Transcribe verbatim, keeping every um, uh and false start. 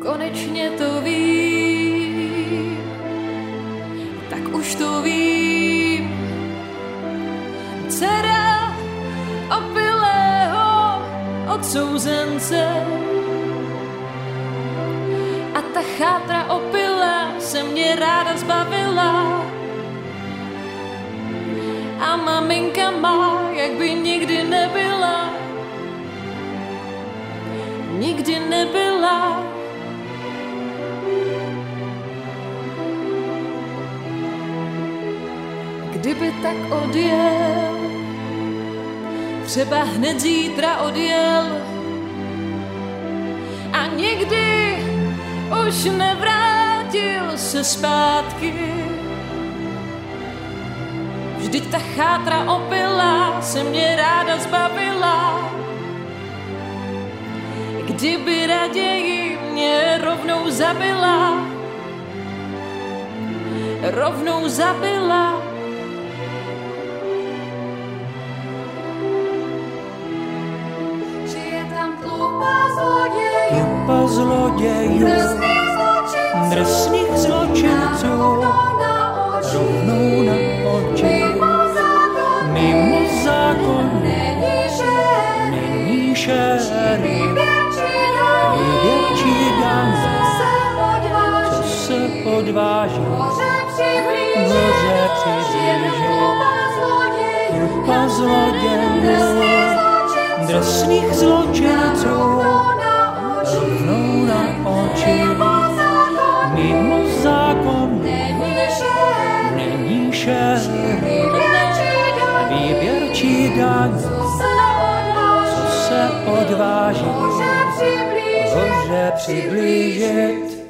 konečně to vím, tak už to vím. Dcera opilého odsouzence a ta chátra opilá se mě ráda zbavila. A maminka má, jak by nikdy nebyla, nikdy nebyla. Kdyby tak odjel, třeba hned zítra odjel a nikdy už nevrátil se zpátky. Vždyť ta chátra opilá se mě ráda zbavila. Kdyby raději mě rovnou zabila, rovnou zabila. Že je tam tlupa zlodějů, Tlupa zlodějů, drsných zločinců, drsných zločinců, rovnou na oči. Mimo zákon není šéf, není šéf, výběrčí daň, co se odváží, hoře přiblížit, hoře že je tam tlupa zlodějů, tlupa zlodějů, drsných zločinců, rovnou na oči. Mimo zákon není šéf, výběrčí daň, co se odváží, hoře přiblížit.